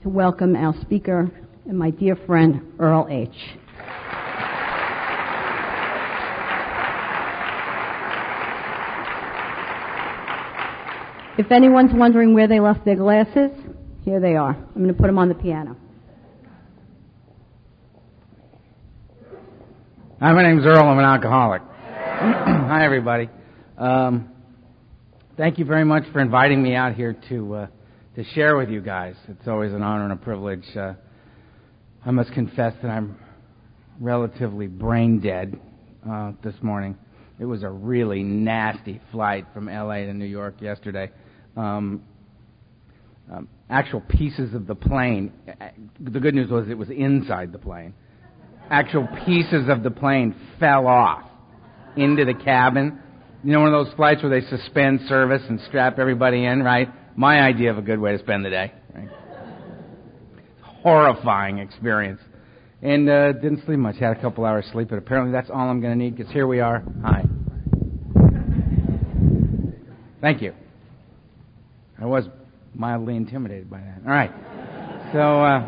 to welcome our speaker and my dear friend, Earl H. If anyone's wondering where they left their glasses, here they are. I'm going to put them on the piano. Hi, my name's Earl. I'm an alcoholic. Hi, everybody. Thank you very much for inviting me out here to share with you guys. It's always an honor and a privilege. I must confess that I'm relatively brain dead this morning. It was a really nasty flight from L.A. to New York yesterday. Actual pieces of the plane. The good news was it was inside the plane. Actual pieces of the plane fell off into the cabin. You know, one of those flights where they suspend service and strap everybody in, right? My idea of a good way to spend the day. Right? Horrifying experience. And didn't sleep much. Had a couple hours sleep, but apparently that's all I'm going to need, because here we are. Hi. Thank you. I was mildly intimidated by that. All right. So,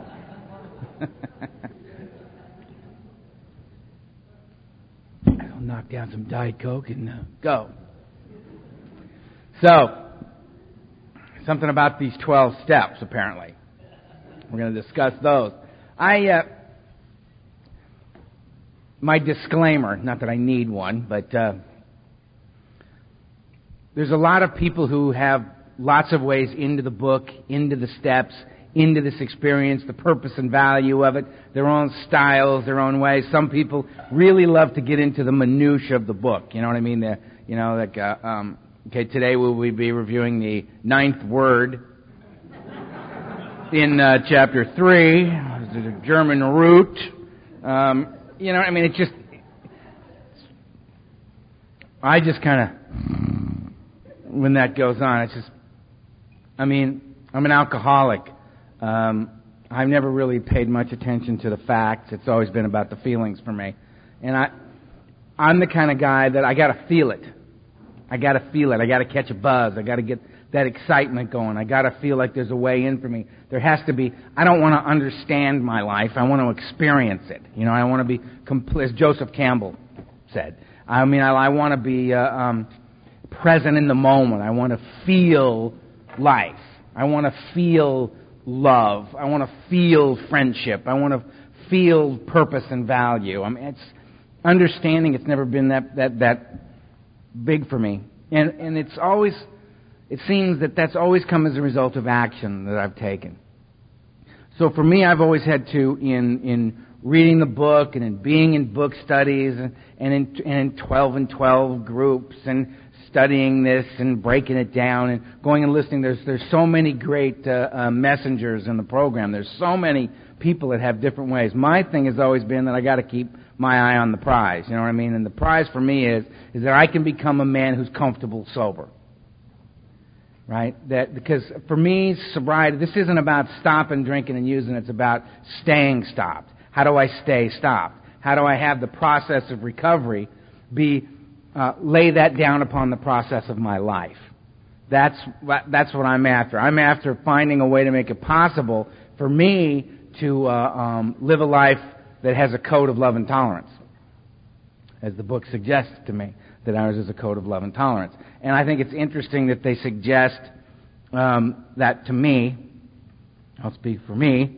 I'll knock down some Diet Coke and go. So, something about these 12 steps, apparently. We're going to discuss those. My disclaimer, not that I need one, but there's a lot of people who have lots of ways into the book, into the steps, into this experience, the purpose and value of it, their own styles, their own ways. Some people really love to get into the minutiae of the book. You know what I mean? Okay, today we'll be reviewing the 9th word in chapter 3, the German root. You know, I mean, I just kind of, when that goes on, I'm an alcoholic. I've never really paid much attention to the facts. It's always been about the feelings for me. And I'm the kind of guy that I got to feel it. I got to feel it. I got to catch a buzz. I got to get that excitement going. I got to feel like there's a way in for me. There has to be. I don't want to understand my life. I want to experience it. You know, I want to be complete, as Joseph Campbell said. I want to be present in the moment. I want to feel life. I want to feel love. I want to feel friendship. I want to feel purpose and value. It's understanding. It's never been that big for me, and it seems that's always come as a result of action that I've taken. So for me, I've always had to, in reading the book and in being in book studies and in 12 and 12 groups and studying this and breaking it down and going and listening. There's so many great messengers in the program. There's so many people that have different ways. My thing has always been that I got to keep my eye on the prize. You know what I mean? And the prize for me is that I can become a man who's comfortable sober. Right? Because for me, sobriety, this isn't about stopping drinking and using. It's about staying stopped. How do I stay stopped? How do I have the process of recovery lay that down upon the process of my life? That's what I'm after. I'm after finding a way to make it possible for me to live a life that has a code of love and tolerance, as the book suggests to me, that ours is a code of love and tolerance. And I think it's interesting that they suggest that to me. I'll speak for me.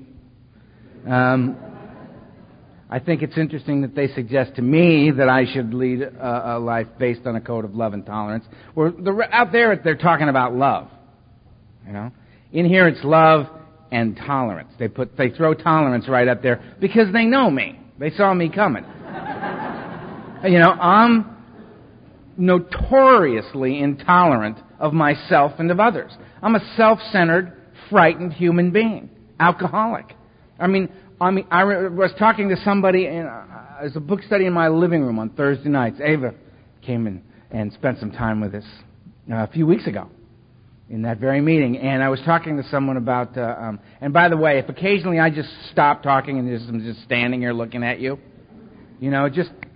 I think it's interesting that they suggest to me that I should lead a life based on a code of love and tolerance. Out there, they're talking about love. You know, in here it's love and tolerance. They throw tolerance right up there because they know me. They saw me coming. You know, I'm notoriously intolerant of myself and of others. I'm a self-centered, frightened human being, alcoholic. I was talking to somebody, there's a book study in my living room on Thursday nights. Ava came in and spent some time with us a few weeks ago in that very meeting. And I was talking to someone about, and by the way, if occasionally I just stop talking and I'm just standing here looking at you, you know,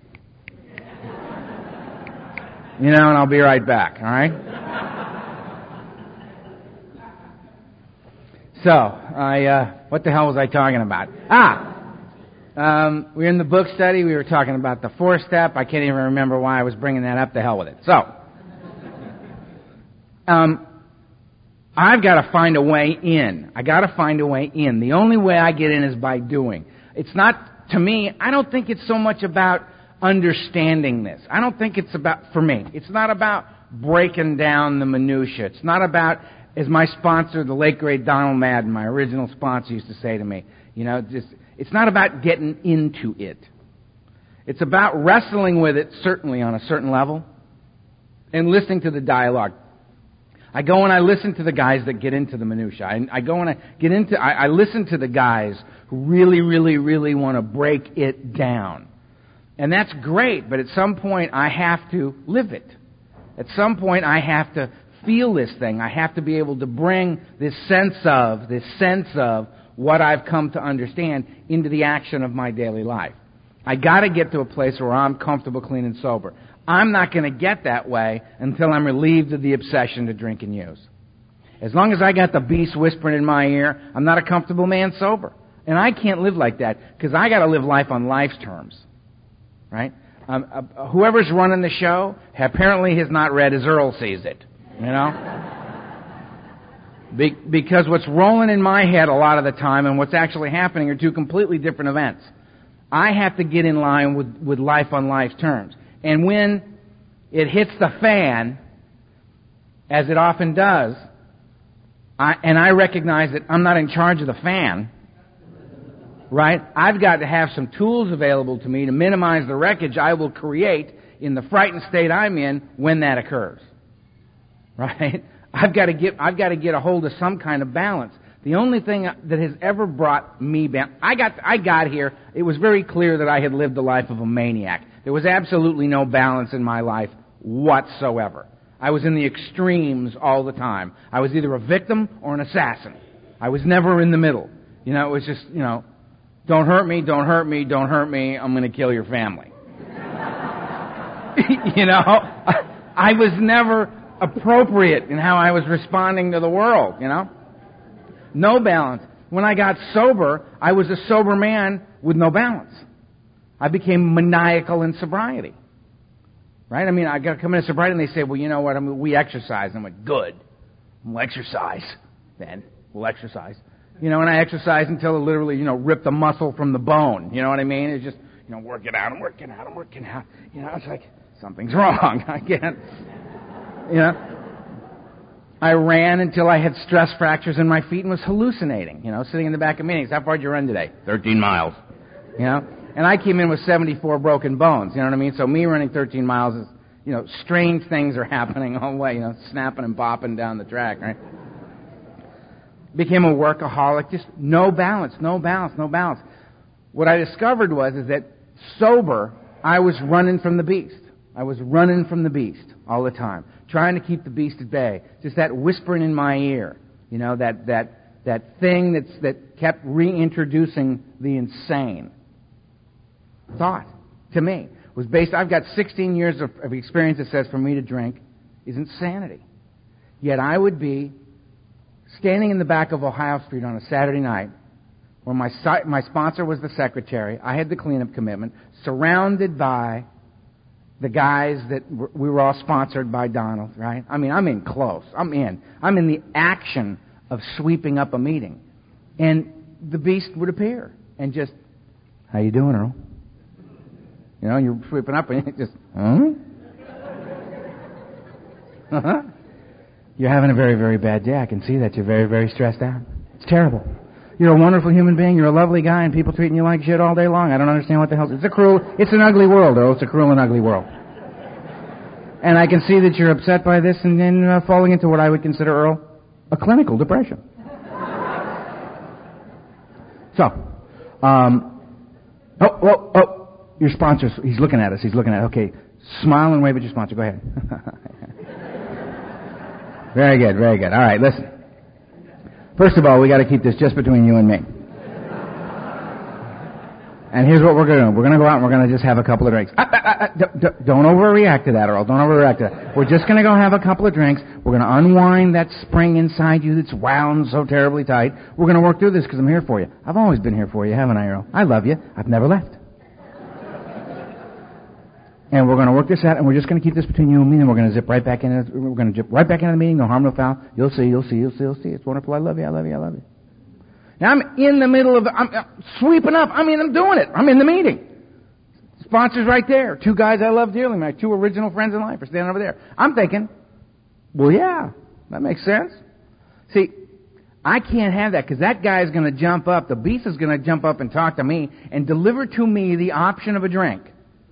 and I'll be right back, all right? What the hell was I talking about? We were in the book study. We were talking about the 4-step. I can't even remember why I was bringing that up. The hell with it. I've got to find a way in. I got to find a way in. The only way I get in is by doing. It's not, to me, I don't think it's so much about understanding this. I don't think it's about, for me, it's not about breaking down the minutia. It's not about, as my sponsor, the late great Donald Madden, my original sponsor, used to say to me, it's not about getting into it. It's about wrestling with it, certainly on a certain level, and listening to the dialogue. I go and I listen to the guys that get into the minutia. I listen to the guys who really, really, really want to break it down. And that's great, but at some point I have to live it. At some point I have to feel this thing. I have to be able to bring this sense of what I've come to understand into the action of my daily life. I got to get to a place where I'm comfortable, clean, and sober. I'm not going to get that way until I'm relieved of the obsession to drink and use. As long as I got the beast whispering in my ear, I'm not a comfortable man sober. And I can't live like that because I got to live life on life's terms. Right? Whoever's running the show apparently has not read as Earl sees it. Because what's rolling in my head a lot of the time and what's actually happening are two completely different events. I have to get in line with life on life's terms. And when it hits the fan, as it often does, I recognize that I'm not in charge of the fan, right? I've got to have some tools available to me to minimize the wreckage I will create in the frightened state I'm in when that occurs, right? I've got to get a hold of some kind of balance. The only thing that has ever brought me back, I got here, it was very clear that I had lived the life of a maniac. There was absolutely no balance in my life whatsoever. I was in the extremes all the time. I was either a victim or an assassin. I was never in the middle. It was just, don't hurt me, don't hurt me, don't hurt me, I'm going to kill your family. I was never appropriate in how I was responding to the world, No balance. When I got sober, I was a sober man with no balance. I became maniacal in sobriety. Right? I got to come into sobriety and they say, well, you know what, we exercise. And I'm like, good. We'll exercise then. We'll exercise. And I exercise until it literally, ripped the muscle from the bone. You know what I mean? It's just, working out. It's like, something's wrong. I can't, I ran until I had stress fractures in my feet and was hallucinating, sitting in the back of meetings. How far did you run today? 13 miles. And I came in with 74 broken bones, you know what I mean? So me running 13 miles is, strange things are happening all the way, snapping and bopping down the track, right? Became a workaholic, just no balance. What I discovered is that sober, I was running from the beast. I was running from the beast all the time, trying to keep the beast at bay. Just that whispering in my ear, that thing that kept reintroducing the insane thought to me was based. I've got 16 years of experience that says for me to drink is insanity. Yet I would be standing in the back of Ohio Street on a Saturday night, where my sponsor was the secretary. I had the cleanup commitment, surrounded by the guys that we were all sponsored by Donald, right? I'm in close. I'm in the action of sweeping up a meeting. And the beast would appear and just, how you doing, Earl? You're sweeping up and you just, You're having a very, very bad day. I can see that you're very, very stressed out. It's terrible. You're a wonderful human being. You're a lovely guy, and people treating you like shit all day long. I don't understand what the hell. It's an ugly world, Earl. It's a cruel and ugly world. And I can see that you're upset by this and then falling into what I would consider, Earl, a clinical depression. So, your sponsor, he's looking at us. Okay, smile and wave at your sponsor. Go ahead. Very good. All right, listen. First of all, we got to keep this just between you and me. And here's what we're going to do. We're going to go out and we're going to just have a couple of drinks. Don't overreact to that, Earl. Don't overreact to that. We're just going to go have a couple of drinks. We're going to unwind that spring inside you that's wound so terribly tight. We're going to work through this because I'm here for you. I've always been here for you, haven't I, Earl? I love you. I've never left. And we're going to work this out, and we're just going to keep this between you and me, and we're going to zip right back in. We're going to zip right back into the meeting. No harm, no foul. You'll see. It's wonderful. I love you. Now, I'm in the middle of, I'm sweeping up. I'm doing it. I'm in the meeting. Sponsors right there. Two guys I love dearly. My two original friends in life are standing over there. I'm thinking, well, yeah, that makes sense. See, I can't have that because that guy is going to jump up. The beast is going to jump up and talk to me and deliver to me the option of a drink.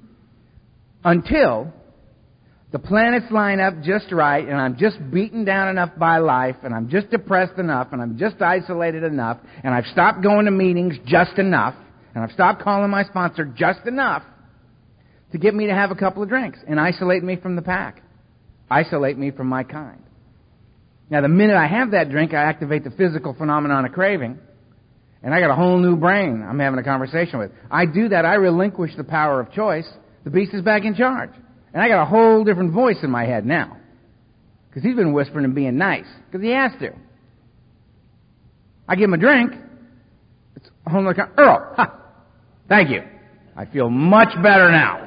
Until the planets line up just right, and I'm just beaten down enough by life, and I'm just depressed enough, and I'm just isolated enough, and I've stopped going to meetings just enough, and I've stopped calling my sponsor just enough to get me to have a couple of drinks and isolate me from the pack, isolate me from my kind. Now, the minute I have that drink, I activate the physical phenomenon of craving, and I got a whole new brain I'm having a conversation with. I do that, I relinquish the power of choice. The beast is back in charge. And I got a whole different voice in my head now. Because he's been whispering and being nice. Because he has to. I give him a drink. It's a whole other Earl, ha! Thank you. I feel much better now.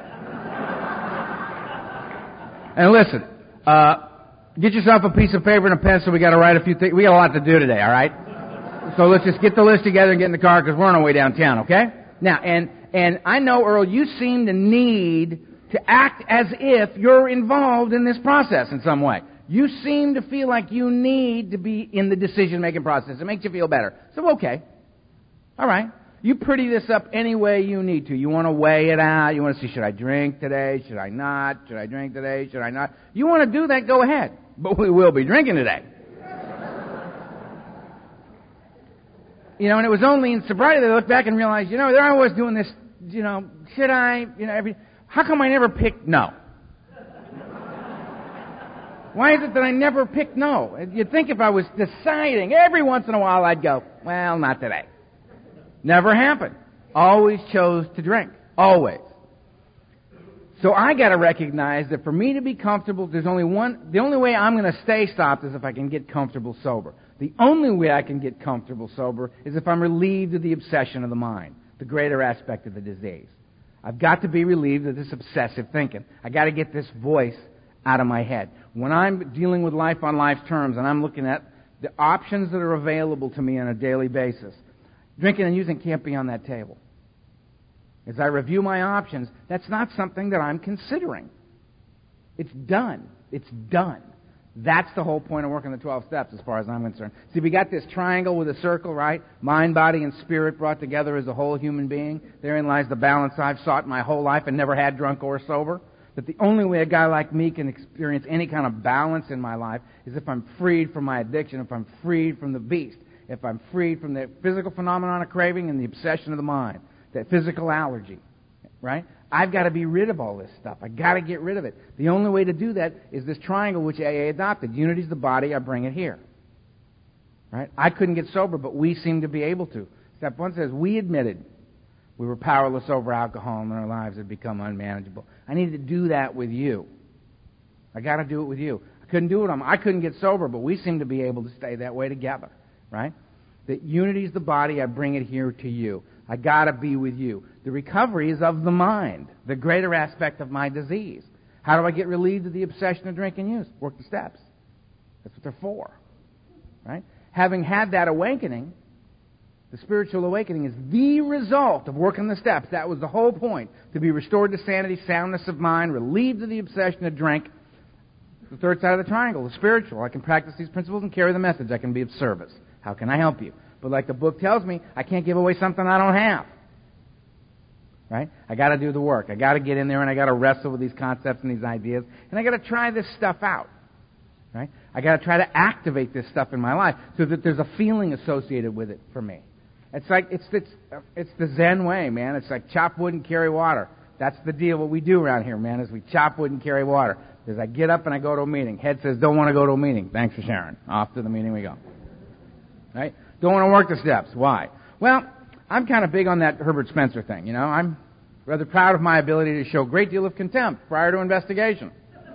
And listen, get yourself a piece of paper and a pencil. We got to write a few things. We got a lot to do today, all right? So let's just get the list together and get in the car because we're on our way downtown, okay? Now, and I know, Earl, you seem to need to act as if you're involved in this process in some way. You seem to feel like you need to be in the decision-making process. It makes you feel better. So, okay. All right. You pretty this up any way you need to. You want to weigh it out. You want to see, should I drink today? Should I not? Should I drink today? Should I not? You want to do that, go ahead. But we will be drinking today. You know, and it was only in sobriety that I looked back and realized, you know, they're always doing this, you know, should I, you know, how come I never picked no? Why is it that I never picked no? You'd think if I was deciding, every once in a while I'd go, well, not today. Never happened. Always chose to drink. Always. So I got to recognize that for me to be comfortable, the only way I'm going to stay stopped is if I can get comfortable sober. The only way I can get comfortable sober is if I'm relieved of the obsession of the mind, the greater aspect of the disease. I've got to be relieved of this obsessive thinking. I got to get this voice out of my head. When I'm dealing with life on life's terms and I'm looking at the options that are available to me on a daily basis, drinking and using can't be on that table. As I review my options, that's not something that I'm considering. It's done. It's done. That's the whole point of working the 12 steps as far as I'm concerned. See, we got this triangle with a circle, right? Mind, body, and spirit brought together as a whole human being. Therein lies the balance I've sought my whole life and never had, drunk or sober. That the only way a guy like me can experience any kind of balance in my life is if I'm freed from my addiction, if I'm freed from the beast, if I'm freed from the physical phenomenon of craving and the obsession of the mind, that physical allergy, right? I've got to be rid of all this stuff. I've got to get rid of it. The only way to do that is this triangle which AA adopted. Unity's the body, I bring it here. Right? I couldn't get sober, but we seem to be able to. Step 1 says, we admitted we were powerless over alcohol and our lives had become unmanageable. I need to do that with you. I got to do it with you. I couldn't do it on I couldn't get sober, but we seem to be able to stay that way together. Right? That unity's the body, I bring it here to you. I got to be with you. The recovery is of the mind, the greater aspect of my disease. How do I get relieved of the obsession of drink and use? Work the steps. That's what they're for. Right? Having had that awakening, the spiritual awakening is the result of working the steps. That was the whole point. To be restored to sanity, soundness of mind, relieved of the obsession of drink. The third side of the triangle, the spiritual. I can practice these principles and carry the message. I can be of service. How can I help you? But like the book tells me, I can't give away something I don't have. Right? I got to do the work. I got to get in there and I got to wrestle with these concepts and these ideas. And I got to try this stuff out. Right? I got to try to activate this stuff in my life so that there's a feeling associated with it for me. It's like, it's the Zen way, man. It's like chop wood and carry water. That's the deal. What we do around here, man, is we chop wood and carry water. Is I get up and I go to a meeting. Head says, don't want to go to a meeting. Thanks for sharing. Off to the meeting we go. Right? Don't want to work the steps. Why? Well, I'm kind of big on that Herbert Spencer thing, you know. I'm rather proud of my ability to show a great deal of contempt prior to investigation.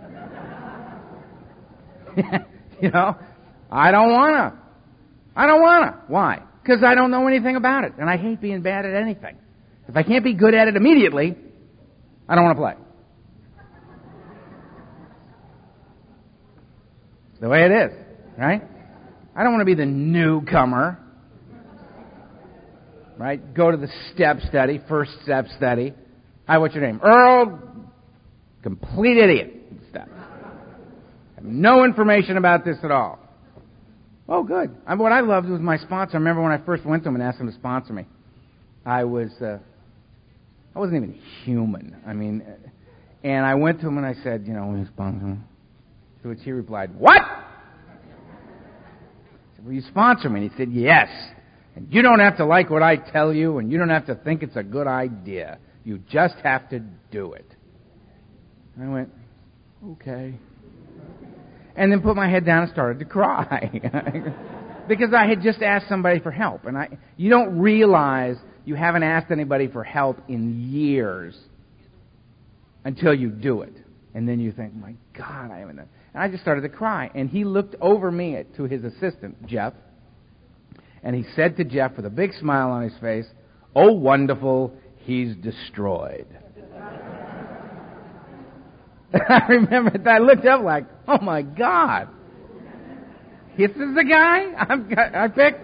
You know, I don't want to. Why? Because I don't know anything about it, and I hate being bad at anything. If I can't be good at it immediately, I don't want to play. It's the way it is, right? I don't want to be the newcomer, right? Go to the first step study. Hi, what's your name? Earl. Complete idiot. Stuff. Have no information about this at all. Oh, good. What I loved was my sponsor. I remember when I first went to him and asked him to sponsor me. I wasn't even human. I mean, and I went to him and I said, you know, will you sponsor me? To which he replied, what? I said, will you sponsor me? And he said, yes. And you don't have to like what I tell you, and you don't have to think it's a good idea. You just have to do it. And I went, okay. And then put my head down and started to cry. Because I had just asked somebody for help. And you don't realize you haven't asked anybody for help in years until you do it. And then you think, my God, I haven't done. And I just started to cry. And he looked over me to his assistant, Jeff. And he said to Jeff with a big smile on his face, oh, wonderful, he's destroyed. I remember that. I looked up like, oh, my God. This is the guy I picked?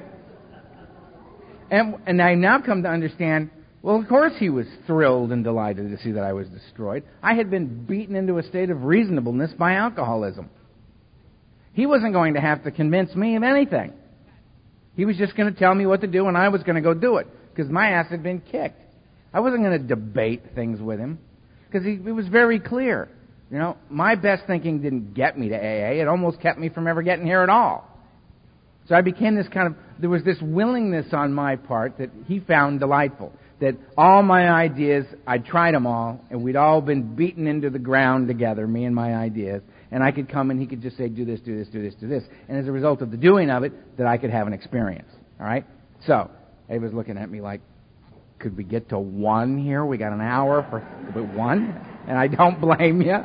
And I now come to understand, well, of course he was thrilled and delighted to see that I was destroyed. I had been beaten into a state of reasonableness by alcoholism. He wasn't going to have to convince me of anything. He was just going to tell me what to do, and I was going to go do it, because my ass had been kicked. I wasn't going to debate things with him, because it was very clear. You know, my best thinking didn't get me to AA. It almost kept me from ever getting here at all. So I became there was this willingness on my part that he found delightful. That all my ideas, I'd tried them all, and we'd all been beaten into the ground together, me and my ideas. And I could come and he could just say, do this, do this, do this, do this. And as a result of the doing of it, that I could have an experience. All right? So, Abe was looking at me like, could we get to 1 here? We got an hour for 1? And I don't blame you.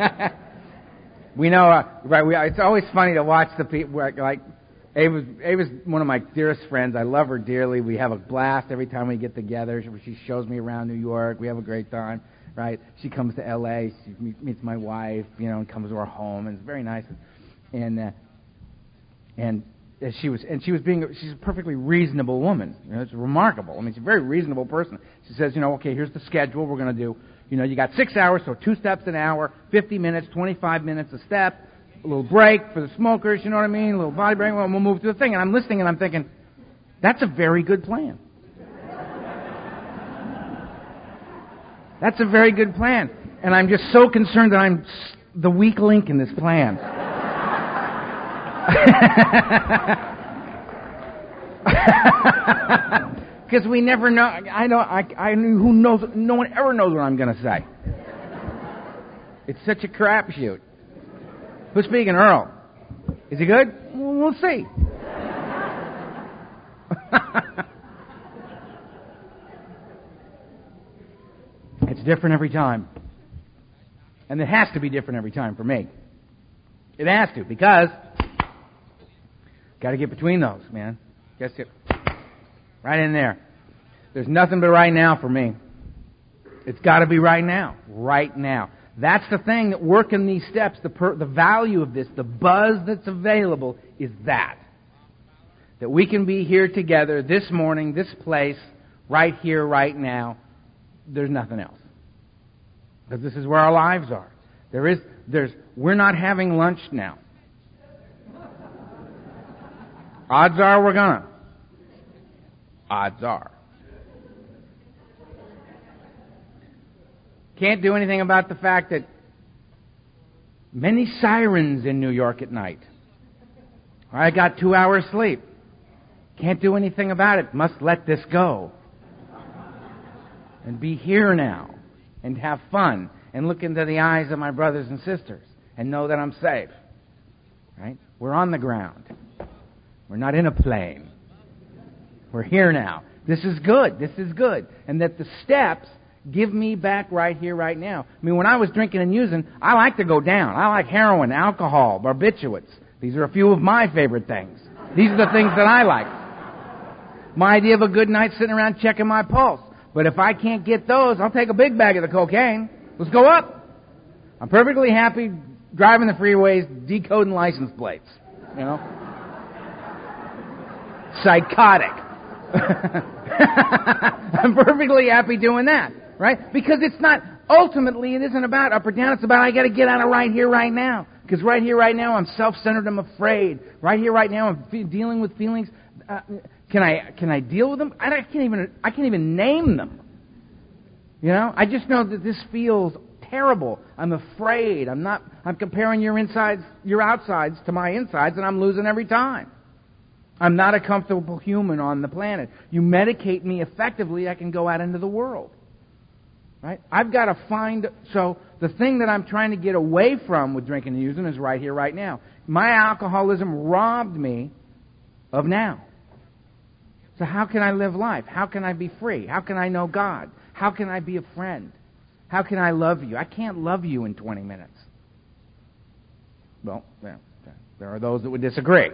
We know, it's always funny to watch the people, like, Abe was one of my dearest friends. I love her dearly. We have a blast every time we get together. She shows me around New York. We have a great time, right? She comes to L.A. She meets my wife, you know, and comes to our home, and it's very nice. She's a perfectly reasonable woman. You know, it's remarkable. I mean, she's a very reasonable person. She says, you know, okay, here's the schedule we're going to do. You know, you got 6 hours, so 2 steps an hour, 50 minutes, 25 minutes a step. A little break for the smokers, you know what I mean? A little body break, we'll move to the thing. And I'm listening and I'm thinking, that's a very good plan. That's a very good plan. And I'm just so concerned that I'm the weak link in this plan. Because we never know. Who knows? No one ever knows what I'm going to say. It's such a crapshoot. Who's speaking? Earl. Is he good? We'll see. It's different every time. And it has to be different every time for me. It has to, because got to get between those, man. Just get right in there. There's nothing but right now for me. It's got to be right now. Right now. That's the thing that working these steps, the value of this, the buzz that's available is that we can be here together this morning, this place, right here, right now. There's nothing else. Because this is where our lives are. We're not having lunch now. Odds are we're gonna. Odds are. Can't do anything about the fact that many sirens in New York at night. I got 2 hours sleep. Can't do anything about it. Must let this go. And be here now. And have fun. And look into the eyes of my brothers and sisters. And know that I'm safe. Right? We're on the ground. We're not in a plane. We're here now. This is good. This is good. And that the steps give me back right here, right now. I mean, when I was drinking and using, I like to go down. I like heroin, alcohol, barbiturates. These are a few of my favorite things. These are the things that I like. My idea of a good night sitting around checking my pulse. But if I can't get those, I'll take a big bag of the cocaine. Let's go up. I'm perfectly happy driving the freeways, decoding license plates. You know? Psychotic. I'm perfectly happy doing that, right? Because it's not, ultimately, it isn't about up or down. It's about I got to get out of right here, right now. Because right here, right now, I'm self-centered. I'm afraid. Right here, right now, I'm dealing with feelings. Can I deal with them? I can't even name them. You know, I just know that this feels terrible. I'm afraid. I'm comparing your outsides to my insides, and I'm losing every time. I'm not a comfortable human on the planet. You medicate me effectively, I can go out into the world. Right? I've got to find... So the thing that I'm trying to get away from with drinking and using is right here, right now. My alcoholism robbed me of now. So how can I live life? How can I be free? How can I know God? How can I be a friend? How can I love you? I can't love you in 20 minutes. Well, there are those that would disagree.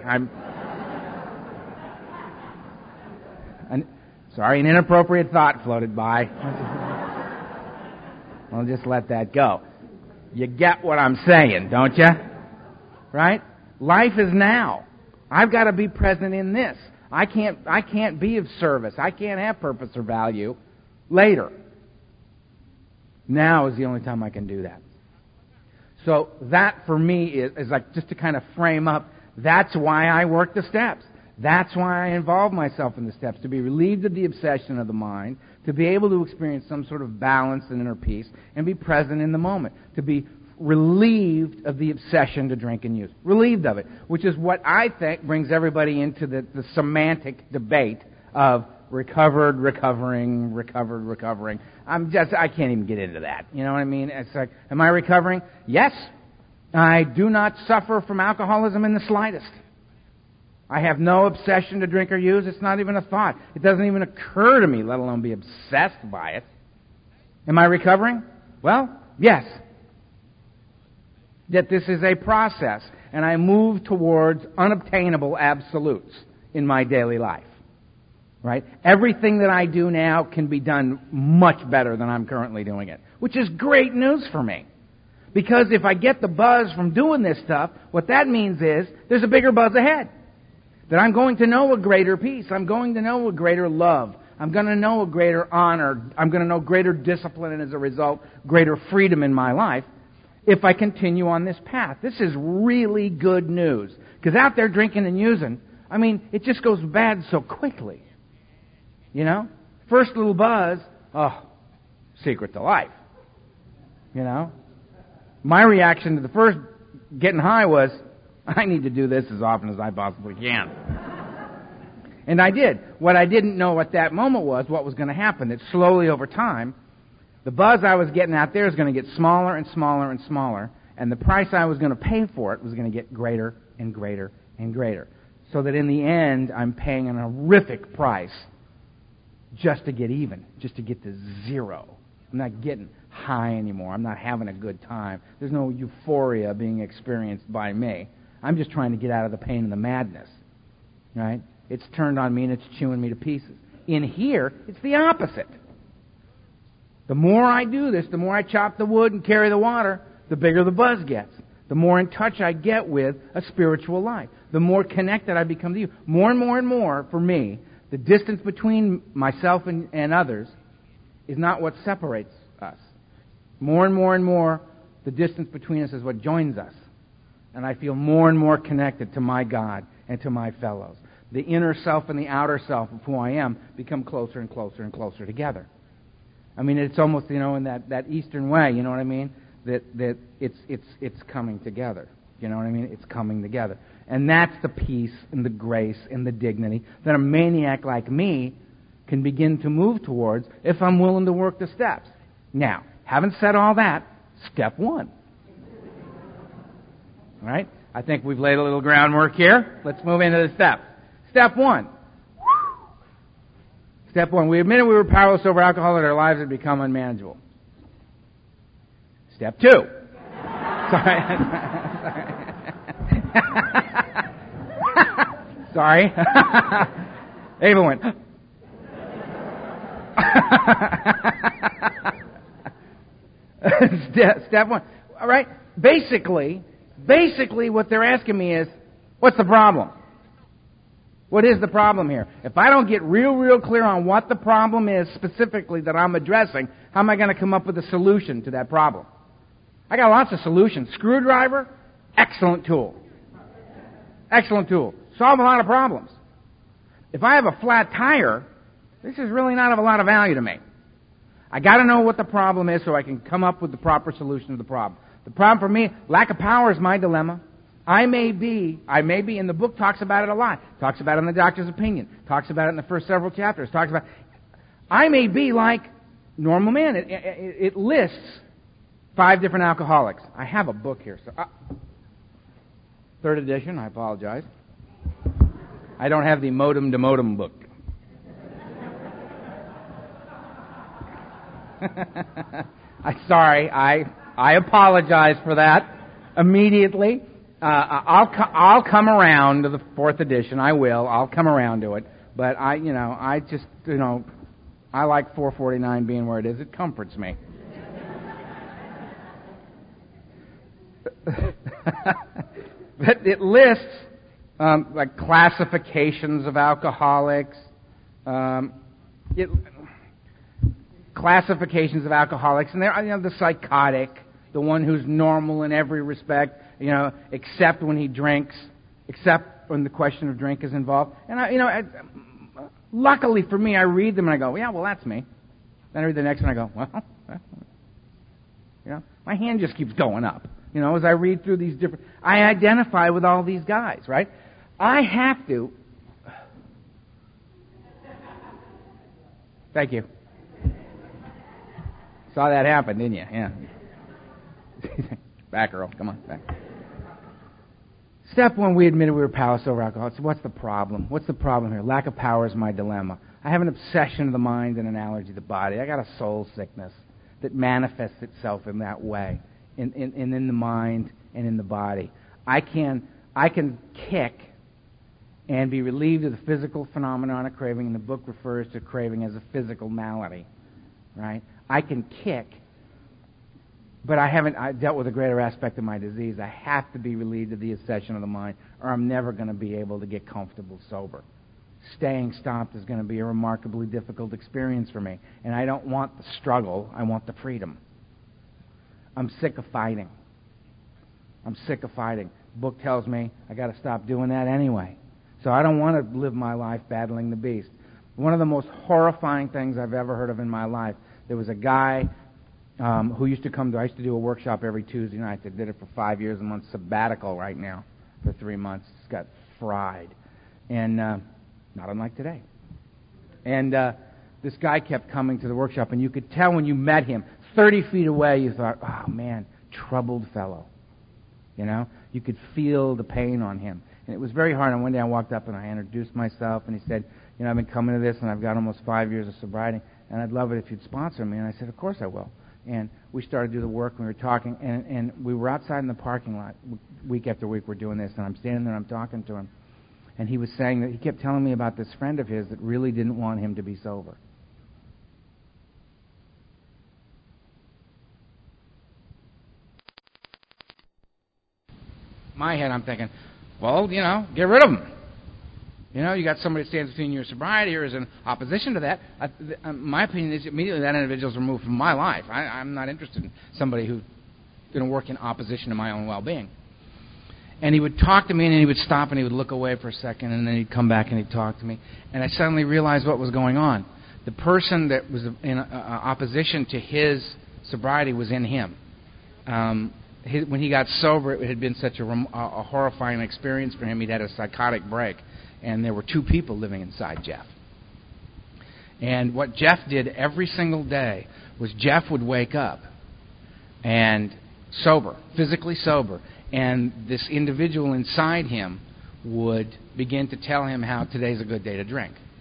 Sorry, an inappropriate thought floated by. I'll just let that go. You get what I'm saying, don't you? Right? Life is now. I've got to be present in this. I can't be of service. I can't have purpose or value later. Now is the only time I can do that. So that for me is like, just to kind of frame up, that's why I work the steps. That's why I involve myself in the steps, to be relieved of the obsession of the mind, to be able to experience some sort of balance and inner peace, and be present in the moment, to be relieved of the obsession to drink and use. Relieved of it, which is what I think brings everybody into the semantic debate of recovered, recovering, recovered, recovering. I can't even get into that. You know what I mean? It's like, am I recovering? Yes. I do not suffer from alcoholism in the slightest. I have no obsession to drink or use. It's not even a thought. It doesn't even occur to me, let alone be obsessed by it. Am I recovering? Well, yes. Yet this is a process, and I move towards unobtainable absolutes in my daily life. Right? Everything that I do now can be done much better than I'm currently doing it, which is great news for me. Because if I get the buzz from doing this stuff, what that means is there's a bigger buzz ahead. That I'm going to know a greater peace. I'm going to know a greater love. I'm going to know a greater honor. I'm going to know greater discipline and as a result, greater freedom in my life if I continue on this path. This is really good news. Because out there drinking and using, I mean, it just goes bad so quickly. You know? First little buzz, secret to life. You know? My reaction to the first getting high was, I need to do this as often as I possibly can. And I did. What I didn't know at that moment was what was going to happen. That slowly over time, the buzz I was getting out there is going to get smaller and smaller and smaller, and the price I was going to pay for it was going to get greater and greater and greater. So that in the end, I'm paying an horrific price just to get even, just to get to zero. I'm not getting high anymore. I'm not having a good time. There's no euphoria being experienced by me. I'm just trying to get out of the pain and the madness, right? It's turned on me and it's chewing me to pieces. In here, it's the opposite. The more I do this, the more I chop the wood and carry the water, the bigger the buzz gets. The more in touch I get with a spiritual life. The more connected I become to you. More and more and more, for me, the distance between myself and others is not what separates us. More and more and more, the distance between us is what joins us. And I feel more and more connected to my God and to my fellows. The inner self and the outer self of who I am become closer and closer and closer together. I mean, it's almost, in that Eastern way, you know what I mean? That it's coming together. You know what I mean? It's coming together. And that's the peace and the grace and the dignity that a maniac like me can begin to move towards if I'm willing to work the steps. Now, having said all that, step one. All right? I think we've laid a little groundwork here. Let's move into the steps. Step one. Step one, we admitted we were powerless over alcohol and our lives had become unmanageable. Step two. Sorry. Sorry. Ava went. Step one. All right. Basically, what they're asking me is, what's the problem? What is the problem here? If I don't get real clear on what the problem is specifically that I'm addressing, how am I going to come up with a solution to that problem? I got lots of solutions. Screwdriver, excellent tool. Excellent tool. Solve a lot of problems. If I have a flat tire, this is really not of a lot of value to me. I got to know what the problem is so I can come up with the proper solution to the problem. The problem for me, lack of power is my dilemma. I may be, and the book talks about it a lot. Talks about it in the doctor's opinion. Talks about it in the first several chapters. Talks about, I may be like normal man. It lists 5 different alcoholics. I have a book here. So, 3rd edition, I apologize. I don't have the modem to modem book. Sorry, I apologize for that immediately. I'll come around to the 4th edition. I will. I'll come around to it. But I like 449 being where it is. It comforts me. But it lists like classifications of alcoholics. Classifications of alcoholics, and they're the psychotic, the one who's normal in every respect, except when he drinks, except when the question of drink is involved. And luckily for me, I read them and I go, yeah, well, that's me. Then I read the next one and I go, well, my hand just keeps going up. As I read through these different, I identify with all these guys, right? I have to. Thank you. Saw that happen, didn't you? Yeah. Back, Earl. Come on, back. Step one, we admitted we were powerless over alcohol. So what's the problem? What's the problem here? Lack of power is my dilemma. I have an obsession of the mind and an allergy to the body. I got a soul sickness that manifests itself in that way, in the mind and in the body. I can kick and be relieved of the physical phenomenon of craving, and the book refers to craving as a physical malady, right? I can kick, but I dealt with a greater aspect of my disease. I have to be relieved of the obsession of the mind, or I'm never going to be able to get comfortable sober. Staying stopped is going to be a remarkably difficult experience for me, and I don't want the struggle. I want the freedom. I'm sick of fighting. The book tells me I got to stop doing that anyway. So I don't want to live my life battling the beast. One of the most horrifying things I've ever heard of in my life, there was a guy who used to come to, I used to do a workshop every Tuesday night. I did it for 5 years. I'm on sabbatical right now for 3 months. Just got fried. And not unlike today. And this guy kept coming to the workshop, and you could tell when you met him, 30 feet away, you thought, oh man, troubled fellow. You could feel the pain on him. And it was very hard. And one day I walked up and I introduced myself, and he said, I've been coming to this, and I've got almost 5 years of sobriety, and I'd love it if you'd sponsor me. And I said, of course I will. And we started to do the work, and we were talking, and we were outside in the parking lot week after week. We're doing this, and I'm standing there, I'm talking to him. And he was saying that he kept telling me about this friend of his that really didn't want him to be sober. In my head, I'm thinking, well, get rid of him. You got somebody that stands between your sobriety or is in opposition to that. My opinion is immediately that individual's removed from my life. I'm not interested in somebody who's going to work in opposition to my own well-being. And he would talk to me, and then he would stop, and he would look away for a second, and then he'd come back and he'd talk to me. And I suddenly realized what was going on. The person that was in opposition to his sobriety was in him. When he got sober, it had been such a horrifying experience for him. He'd had a psychotic break, and there were 2 people living inside Jeff. And what Jeff did every single day was Jeff would wake up and sober, physically sober, and this individual inside him would begin to tell him how today's a good day to drink.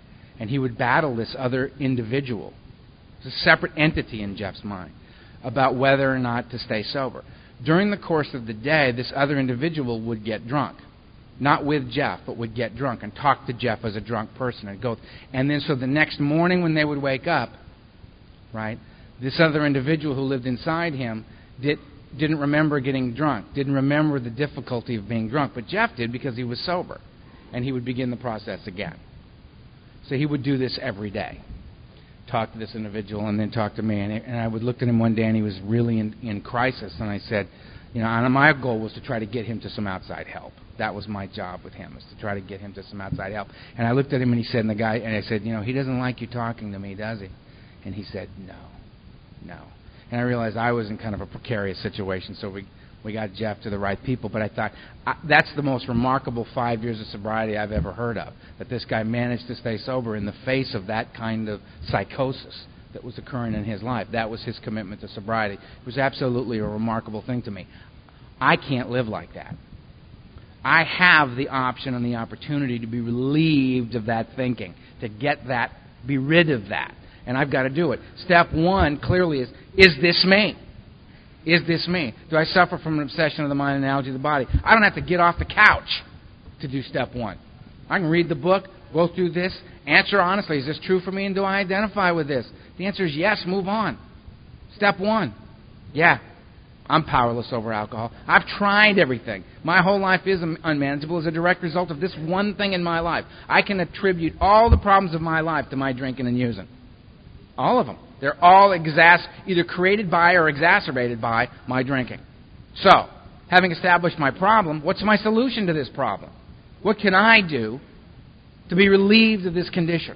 and he would battle this other individual. It's a separate entity in Jeff's mind about whether or not to stay sober. During the course of the day, this other individual would get drunk. Not with Jeff, but would get drunk and talk to Jeff as a drunk person. And then so the next morning when they would wake up, right, this other individual who lived inside him didn't remember getting drunk, didn't remember the difficulty of being drunk. But Jeff did because he was sober. And he would begin the process again. So he would do this every day. Talk to this individual and then talk to me. And I would look at him one day and he was really in crisis. And I said, and my goal was to try to get him to some outside help. That was my job with him, was to try to get him to some outside help. And I looked at him and he said, and I said, he doesn't like you talking to me, does he? And he said, no. And I realized I was in kind of a precarious situation, so we got Jeff to the right people. But I thought, that's the most remarkable 5 years of sobriety I've ever heard of, that this guy managed to stay sober in the face of that kind of psychosis that was occurring in his life. That was his commitment to sobriety. It was absolutely a remarkable thing to me. I can't live like that. I have the option and the opportunity to be relieved of that thinking, to get that, be rid of that. And I've got to do it. Step one clearly is this me? Is this me? Do I suffer from an obsession of the mind and analogy of the body? I don't have to get off the couch to do step one. I can read the book, go through this, answer honestly, is this true for me and do I identify with this? The answer is yes, move on. Step one. Yeah, I'm powerless over alcohol. I've tried everything. My whole life is unmanageable as a direct result of this one thing in my life. I can attribute all the problems of my life to my drinking and using. All of them. They're all either created by or exacerbated by my drinking. So, having established my problem, what's my solution to this problem? What can I do to be relieved of this condition?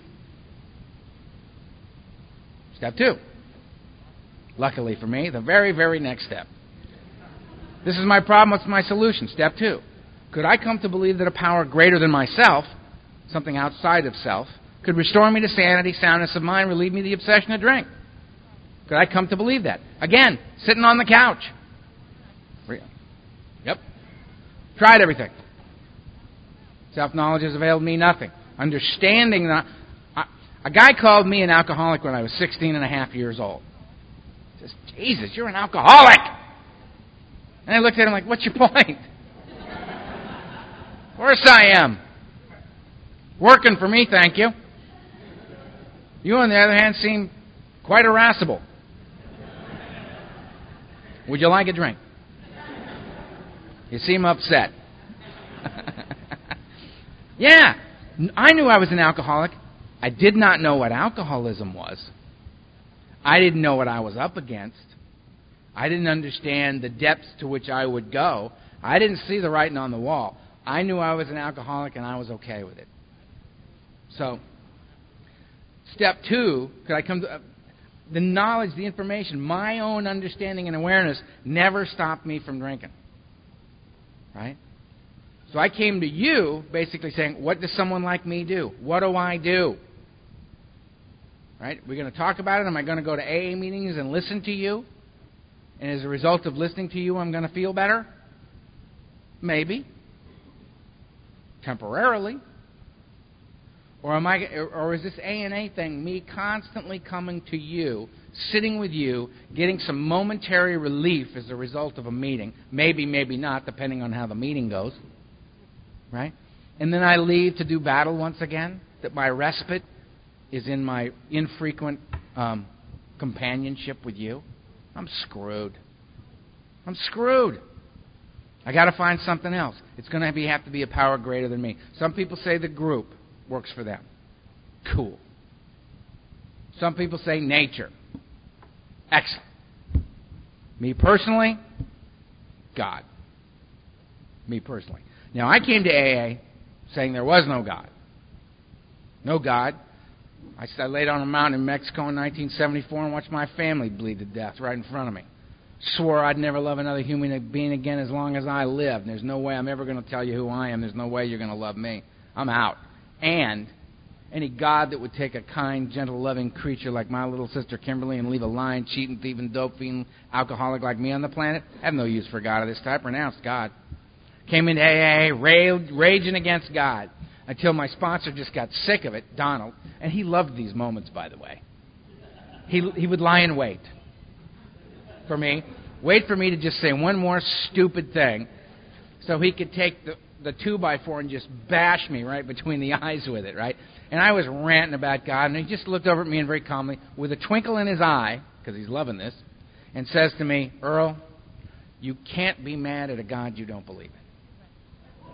Step two. Luckily for me, the very, very next step. This is my problem, what's my solution? Step two. Could I come to believe that a power greater than myself, something outside of self, could restore me to sanity, soundness of mind, relieve me of the obsession to drink? Could I come to believe that? Again, sitting on the couch. Yep. Tried everything. Self-knowledge has availed me nothing. Understanding that... A guy called me an alcoholic when I was 16 and a half years old. He says, Jesus, you're an alcoholic! And I looked at him like, what's your point? Of course I am. Working for me, thank you. You, on the other hand, seem quite irascible. Would you like a drink? You seem upset. Yeah, I knew I was an alcoholic. I did not know what alcoholism was. I didn't know what I was up against. I didn't understand the depths to which I would go. I didn't see the writing on the wall. I knew I was an alcoholic and I was okay with it. So, step two, could I come to... the knowledge, the information, my own understanding and awareness never stopped me from drinking. Right? So I came to you basically saying, what does someone like me do? What do I do? Right? We're going to talk about it. Am I going to go to AA meetings and listen to you? And as a result of listening to you, I'm going to feel better? Maybe. Temporarily. Or is this A&A thing me constantly coming to you, sitting with you, getting some momentary relief as a result of a meeting? Maybe, maybe not, depending on how the meeting goes. Right? And then I leave to do battle once again? That my respite is in my infrequent companionship with you? I'm screwed. I'm screwed. I got to find something else. It's going to have to be a power greater than me. Some people say the group works for them. Cool. Some people say nature. Excellent. Me personally, God. Me personally. Now, I came to AA saying there was no God. No God. I laid on a mountain in Mexico in 1974 and watched my family bleed to death right in front of me. Swore I'd never love another human being again as long as I lived. There's no way I'm ever going to tell you who I am. There's no way you're going to love me. I'm out. And any God that would take a kind, gentle, loving creature like my little sister Kimberly and leave a lying, cheating, thieving, dope-fiending alcoholic like me on the planet, I have no use for God of this type. Renounced God. Came into AA, raging against God. until my sponsor just got sick of it, Donald, and he loved these moments, by the way. He would lie in wait for me, wait for me to just say one more stupid thing so he could take the 2x4 and just bash me right between the eyes with it, right? And I was ranting about God, and he just looked over at me and very calmly, with a twinkle in his eye, because he's loving this, and says to me, Earl, you can't be mad at a God you don't believe in.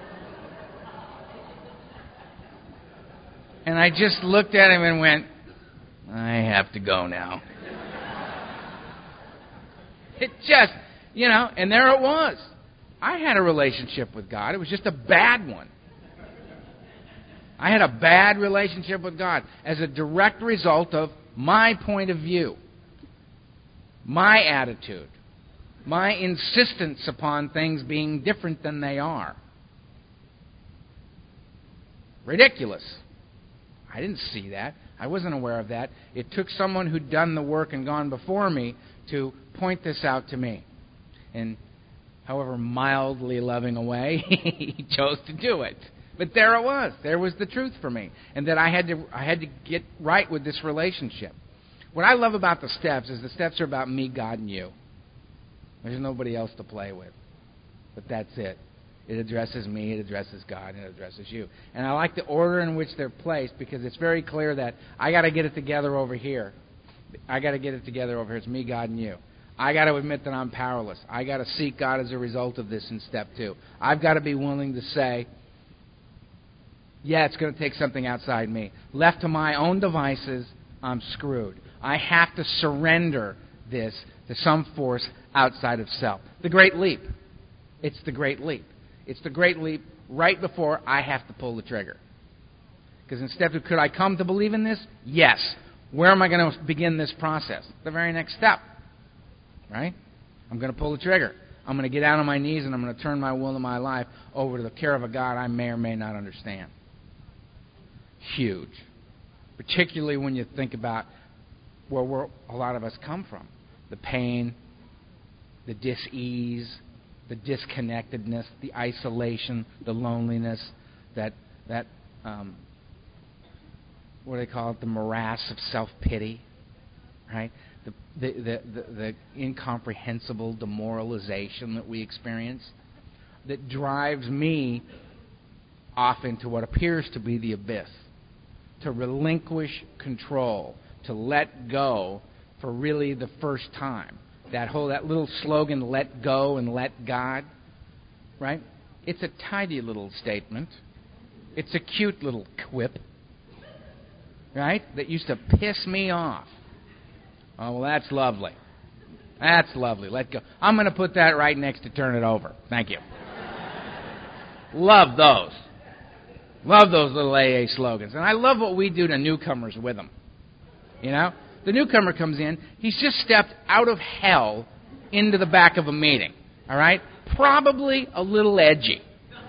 And I just looked at him and went, I have to go now. It just, and there it was. I had a relationship with God. It was just a bad one. I had a bad relationship with God as a direct result of my point of view, my attitude, my insistence upon things being different than they are. Ridiculous. I didn't see that. I wasn't aware of that. It took someone who'd done the work and gone before me to point this out to me. And however mildly loving a way, he chose to do it. But there it was. There was the truth for me. And that I had to get right with this relationship. What I love about the steps is the steps are about me, God, and you. There's nobody else to play with. But that's it. It addresses me, it addresses God, and it addresses you. And I like the order in which they're placed because it's very clear that I got to get it together over here. I got to get it together over here. It's me, God, and you. I got to admit that I'm powerless. I got to seek God as a result of this in step 2. I've got to be willing to say, yeah, it's going to take something outside me. Left to my own devices, I'm screwed. I have to surrender this to some force outside of self. The great leap. It's the great leap. It's the great leap right before I have to pull the trigger. Because in step 2, could I come to believe in this? Yes. Where am I going to begin this process? The very next step. Right? I'm going to pull the trigger. I'm going to get down on my knees and I'm going to turn my will and my life over to the care of a God I may or may not understand. Huge. Particularly when you think about where a lot of us come from. The pain, the dis-ease, the disconnectedness, the isolation, the loneliness, that what do they call it? The morass of self-pity, right? The incomprehensible demoralization that we experience that drives me off into what appears to be the abyss. To relinquish control, to let go for really the first time. That little slogan, let go and let God, right? It's a tidy little statement. It's a cute little quip, right? That used to piss me off. Oh, well, that's lovely. That's lovely. Let go. I'm going to put that right next to turn it over. Thank you. Love those. Love those little AA slogans. And I love what we do to newcomers with them. The newcomer comes in. He's just stepped out of hell into the back of a meeting. All right? Probably a little edgy.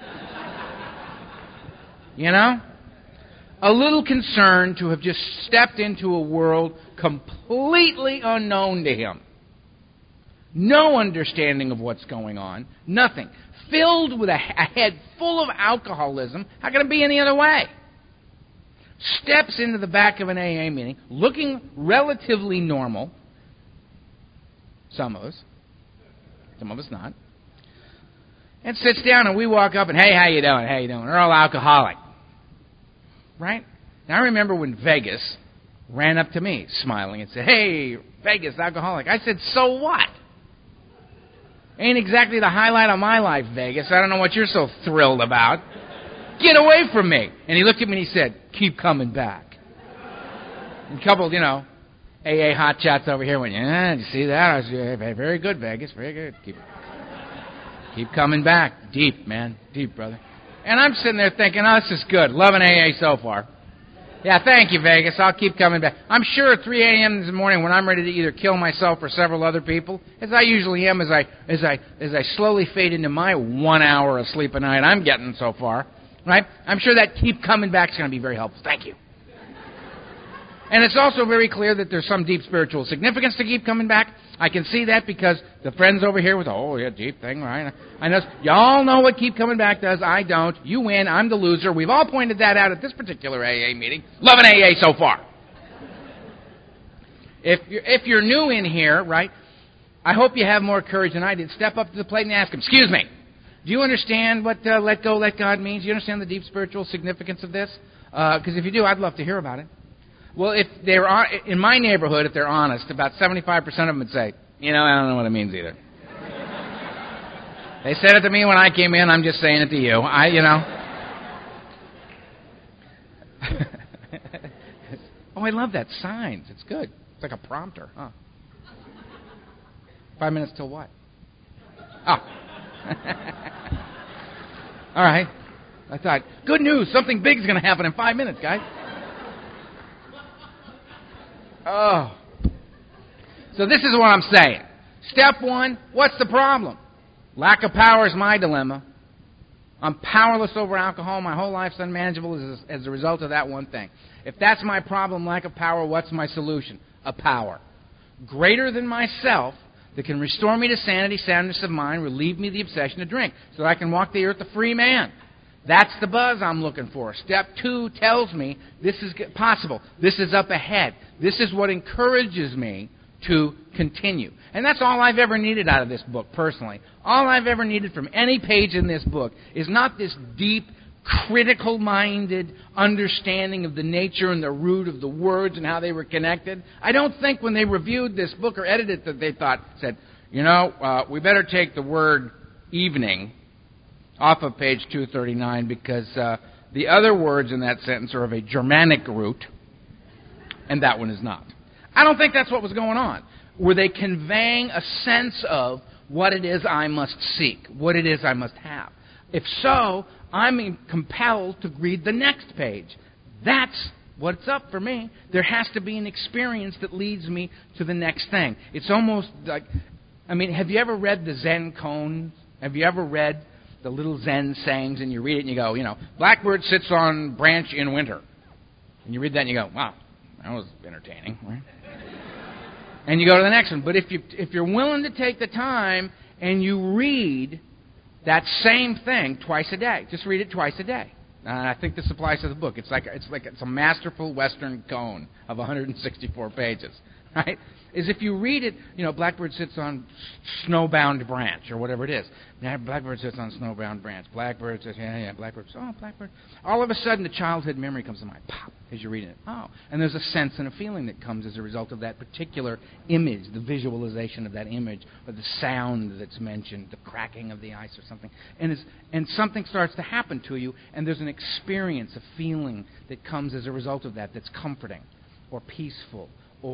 A little concerned to have just stepped into a world completely unknown to him. No understanding of what's going on. Nothing. Filled with a head full of alcoholism. How can it be any other way? Steps into the back of an AA meeting, looking relatively normal. Some of us not. And sits down, and we walk up, and hey, how you doing? How you doing? We're all alcoholic. Right? Now, I remember when Vegas ran up to me, smiling, and said, hey, Vegas, alcoholic. I said, so what? Ain't exactly the highlight of my life, Vegas. I don't know what you're so thrilled about. Get away from me. And he looked at me and he said, keep coming back. And a couple, AA hotshots over here went, yeah, did you see that? I was very good, Vegas, very good. Keep coming back. Deep, man. Deep, brother. And I'm sitting there thinking, oh, this is good. Loving AA so far. Yeah, thank you, Vegas. I'll keep coming back. I'm sure at 3 a.m. this morning when I'm ready to either kill myself or several other people, as I usually am as I slowly fade into my 1 hour of sleep a night I'm getting so far, right? I'm sure that keep coming back is going to be very helpful. Thank you. And it's also very clear that there's some deep spiritual significance to keep coming back. I can see that because the friends over here with, oh, yeah, deep thing, right? I know. Y'all know what keep coming back does. I don't. You win. I'm the loser. We've all pointed that out at this particular AA meeting. Loving AA so far. If you're new in here, right, I hope you have more courage than I did. Step up to the plate and ask him, excuse me, do you understand what let go, let God means? Do you understand the deep spiritual significance of this? Because if you do, I'd love to hear about it. Well, if they're in my neighborhood, if they're honest, about 75% of them would say, I don't know what it means either. They said it to me when I came in. I'm just saying it to you. Oh, I love that. Signs. It's good. It's like a prompter, huh? 5 minutes till what? Oh. All right. I thought, good news. Something big is going to happen in 5 minutes, guys. Oh. So this is what I'm saying. Step one, what's the problem? Lack of power is my dilemma. I'm powerless over alcohol. My whole life's unmanageable as a result of that one thing. If that's my problem, lack of power, what's my solution? A power greater than myself that can restore me to sanity, soundness of mind, relieve me of the obsession to drink, so that I can walk the earth a free man. That's the buzz I'm looking for. Step two tells me this is possible. This is up ahead. This is what encourages me to continue. And that's all I've ever needed out of this book, personally. All I've ever needed from any page in this book is not this deep, critical-minded understanding of the nature and the root of the words and how they were connected. I don't think when they reviewed this book or edited it that they said, we better take the word evening off of page 239 because the other words in that sentence are of a Germanic root, and that one is not. I don't think that's what was going on. Were they conveying a sense of what it is I must seek, what it is I must have? If so, I'm compelled to read the next page. That's what's up for me. There has to be an experience that leads me to the next thing. It's almost like, have you ever read the Zen koans? Have you ever read the little Zen sayings, and you read it and you go, blackbird sits on branch in winter. And you read that and you go, wow, that was entertaining, right? And you go to the next one. But if you're willing to take the time and you read that same thing twice a day, just read it twice a day. I think this applies to the book. It's a masterful Western koan of 164 pages, right? Is if you read it, blackbird sits on snowbound branch or whatever it is. Now, blackbird sits on snowbound branch. Blackbird sits, blackbird. Oh, blackbird. All of a sudden, a childhood memory comes to mind. Pop, as you're reading it. Oh, and there's a sense and a feeling that comes as a result of that particular image, the visualization of that image, or the sound that's mentioned, the cracking of the ice or something. And something starts to happen to you, and there's an experience, a feeling that comes as a result of that that's comforting or peaceful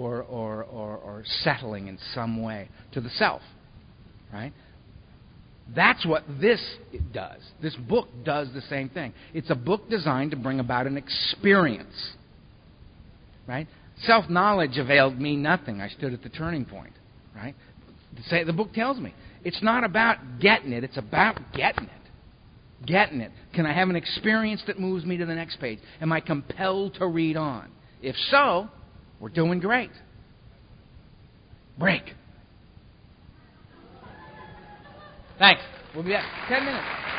or settling in some way to the self, right? That's what this does. This book does the same thing. It's a book designed to bring about an experience, right? Self-knowledge availed me nothing. I stood at the turning point, right? The book tells me it's not about getting it. It's about getting it. Getting it. Can I have an experience that moves me to the next page? Am I compelled to read on? If so, we're doing great. Break. Thanks. We'll be back. 10 minutes.